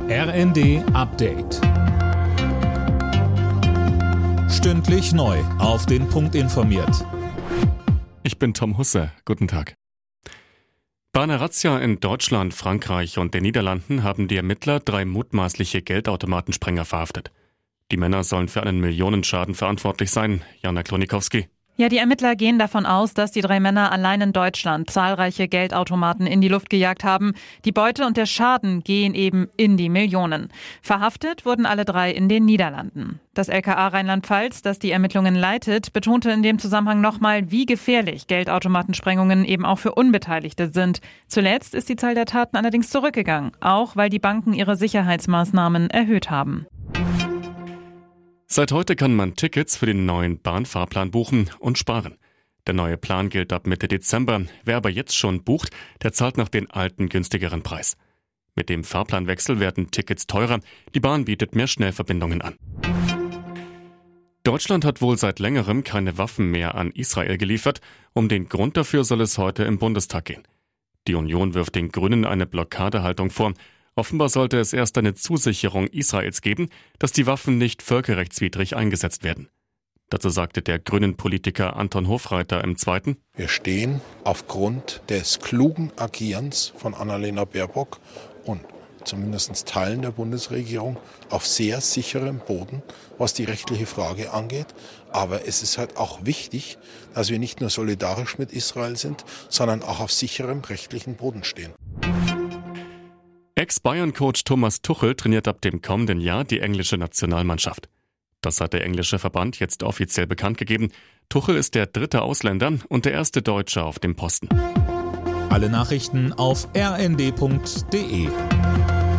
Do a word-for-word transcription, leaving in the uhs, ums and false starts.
R N D Update. Stündlich neu auf den Punkt informiert. Ich bin Tom Husse. Guten Tag. Bei einer Razzia in Deutschland, Frankreich und den Niederlanden haben die Ermittler drei mutmaßliche Geldautomatensprenger verhaftet. Die Männer sollen für einen Millionenschaden verantwortlich sein. Jana Klonikowski. Ja, die Ermittler gehen davon aus, dass die drei Männer allein in Deutschland zahlreiche Geldautomaten in die Luft gejagt haben. Die Beute und der Schaden gehen eben in die Millionen. Verhaftet wurden alle drei in den Niederlanden. Das L K A Rheinland-Pfalz, das die Ermittlungen leitet, betonte in dem Zusammenhang nochmal, wie gefährlich Geldautomatensprengungen eben auch für Unbeteiligte sind. Zuletzt ist die Zahl der Taten allerdings zurückgegangen, auch weil die Banken ihre Sicherheitsmaßnahmen erhöht haben. Seit heute kann man Tickets für den neuen Bahnfahrplan buchen und sparen. Der neue Plan gilt ab Mitte Dezember. Wer aber jetzt schon bucht, der zahlt nach den alten günstigeren Preis. Mit dem Fahrplanwechsel werden Tickets teurer. Die Bahn bietet mehr Schnellverbindungen an. Deutschland hat wohl seit längerem keine Waffen mehr an Israel geliefert. Um den Grund dafür soll es heute im Bundestag gehen. Die Union wirft den Grünen eine Blockadehaltung vor. Offenbar sollte es erst eine Zusicherung Israels geben, dass die Waffen nicht völkerrechtswidrig eingesetzt werden. Dazu sagte der Grünen-Politiker Anton Hofreiter im Zweiten: Wir stehen aufgrund des klugen Agierens von Annalena Baerbock und zumindest Teilen der Bundesregierung auf sehr sicherem Boden, was die rechtliche Frage angeht. Aber es ist halt auch wichtig, dass wir nicht nur solidarisch mit Israel sind, sondern auch auf sicherem rechtlichen Boden stehen. Ex-Bayern-Coach Thomas Tuchel trainiert ab dem kommenden Jahr die englische Nationalmannschaft. Das hat der englische Verband jetzt offiziell bekannt gegeben. Tuchel ist der dritte Ausländer und der erste Deutsche auf dem Posten. Alle Nachrichten auf r n d punkt d e.